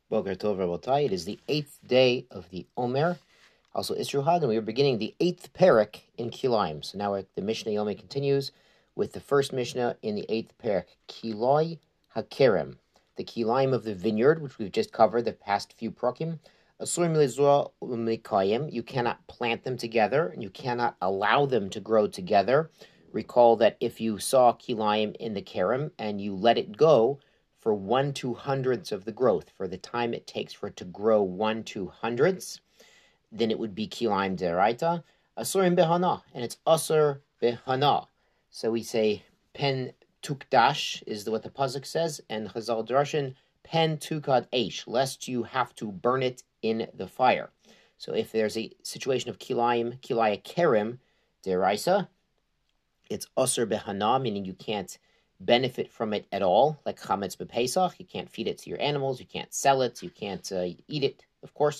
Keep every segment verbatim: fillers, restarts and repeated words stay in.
Boker Tov Rabotai. It is the eighth day of the Omer, also Isru Hag, and we are beginning the eighth parak in Kilayim. So now the Mishnah Yomi continues with the first Mishnah in the eighth parak, Kiloi HaKerem, the Kilayim of the vineyard, which we've just covered the past few prakim. Asur milizua umikayim, you cannot plant them together, and you cannot allow them to grow together. Recall that if you saw Kilayim in the Kerem and you let it go for one two hundredths of the growth, for the time it takes for it to grow one two hundredths, then it would be Kilayim deraita, Asurim behana, and it's Asur behana. So we say pen tukdash is the, what the pasuk says, and Chazal Drashin pen tukad eish, lest you have to burn it in the fire. So if there's a situation of kilayim, kilaya kerem, deraisa, it's asur behana, meaning you can't benefit from it at all, like chametz bepesach. You can't feed it to your animals, you can't sell it, you can't uh, eat it, of course.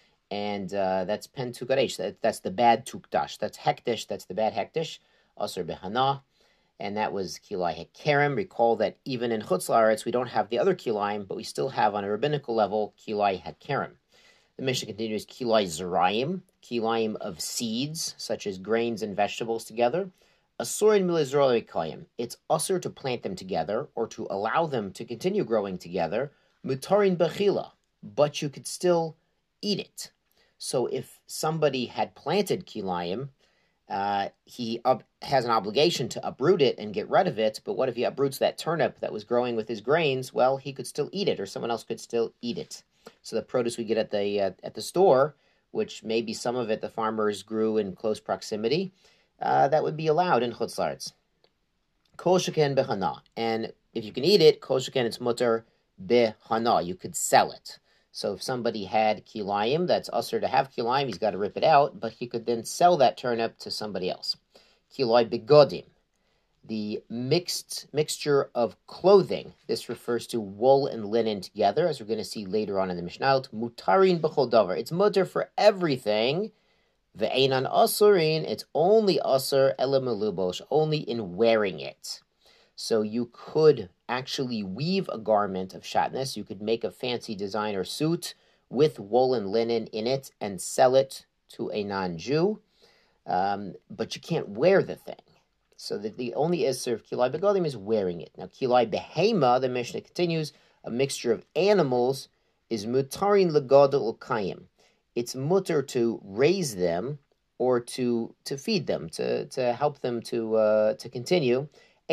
And uh, that's pen tukadesh, that, that's the bad tukdash. That's hekdesh, that's the bad hekdesh, asur behana. And that was kilai hekerem. Recall that even in Chutz La'aretz, we don't have the other kilayim, but we still have on a rabbinical level kilai hekerem. The Mishnah continues kilai zerayim, kilayim of seeds, such as grains and vegetables together. Asurin milizrol ekayim. It's asur to plant them together or to allow them to continue growing together. Mutarin bechila, but you could still eat it. So if somebody had planted kilayim, Uh, he up, has an obligation to uproot it and get rid of it, but what if he uproots that turnip that was growing with his grains? Well, he could still eat it, or someone else could still eat it. So the produce we get at the uh, at the store, which maybe some of it the farmers grew in close proximity, uh, that would be allowed in Chutz La'aretz. Kol sheken behana, and if you can eat it, kol sheken, it's mutter behana, you could sell it. So if somebody had kilayim, that's usher to have kilayim, he's got to rip it out, but he could then sell that turnip to somebody else. Kilay begodim, the mixed mixture of clothing. This refers to wool and linen together, as we're going to see later on in the Mishnah. Mutarin b'chol davar, it's mutter for everything. Ve'enan asurin, it's only usher ele melubosh, only in wearing it. So you could actually weave a garment of shatnez. You could make a fancy designer suit with wool and linen in it and sell it to a non-Jew, um, but you can't wear the thing. So that the only isser of kilai begodim is wearing it. Now kilai behema, the Mishnah continues, a mixture of animals is mutarin legadol ukayim. It's mutter to raise them or to to feed them, to to help them to uh, to continue.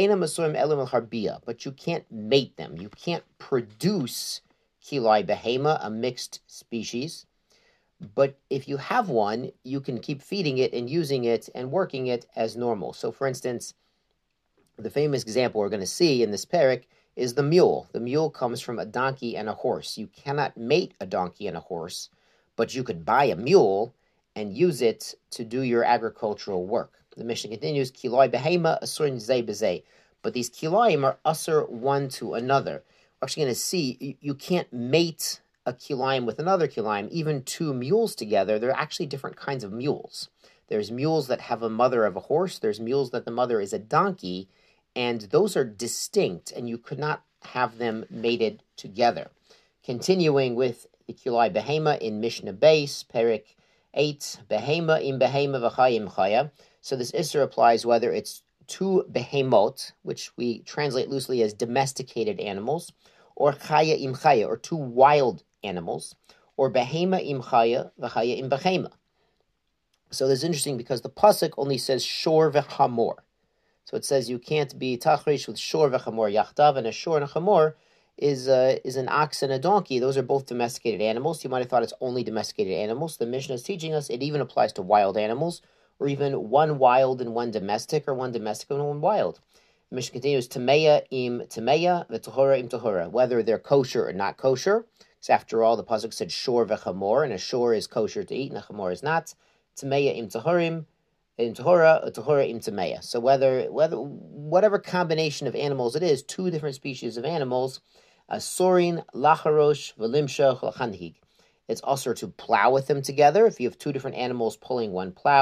But you can't mate them. You can't produce kilai behema, a mixed species. But if you have one, you can keep feeding it and using it and working it as normal. So, for instance, the famous example we're going to see in this parak is the mule. The mule comes from a donkey and a horse. You cannot mate a donkey and a horse, but you could buy a mule and use it to do your agricultural work. The Mishnah continues, kiloi behema asurin zeh bezeh. But these kiloim are asur one to another. We're actually going to see, you, you can't mate a kiloim with another kiloim. Even two mules together, they're actually different kinds of mules. There's mules that have a mother of a horse. There's mules that the mother is a donkey. And those are distinct, and you could not have them mated together. Continuing with the kiloi behema in Mishnah Beis, Perik eight, behema im behema v'chayim chaya. So this isser applies whether it's two behemot, which we translate loosely as domesticated animals, or chaya im chaya, or two wild animals, or behema im chaya v'chaya im behema. So this is interesting because the pasuk only says shor v'chamor. So it says you can't be tachrish with shor v'chamor yachdav, and a shor and a chamor is uh, is an ox and a donkey. Those are both domesticated animals. You might have thought it's only domesticated animals. The Mishnah is teaching us it even applies to wild animals, or even one wild and one domestic, or one domestic and one wild. The Mishnah continues, Tameya im Tameya, v'tahora im tahora, whether they're kosher or not kosher. Because after all, the pasuk said shor v'chamor, and a shor is kosher to eat, and a chamor is not. Tameya im tahorim, im tahora, or tahora im tameya. So whether, whether, whatever combination of animals it is, two different species of animals, Asurin, lacharosh, v'limshach, lachanhig. It's also to plow with them together. If you have two different animals pulling one plow,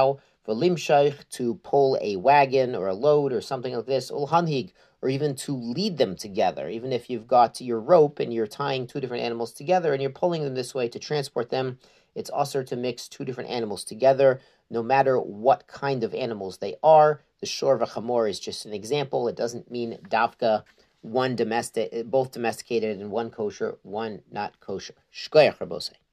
v'limshayich, to pull a wagon or a load or something like this, ulhanhig, or even to lead them together. Even if you've got your rope and you're tying two different animals together and you're pulling them this way to transport them, it's also to mix two different animals together, no matter what kind of animals they are. The shor v'chamor is just an example. It doesn't mean davka, one domestic, both domesticated and one kosher, one not kosher. Shkoyach Rabosai.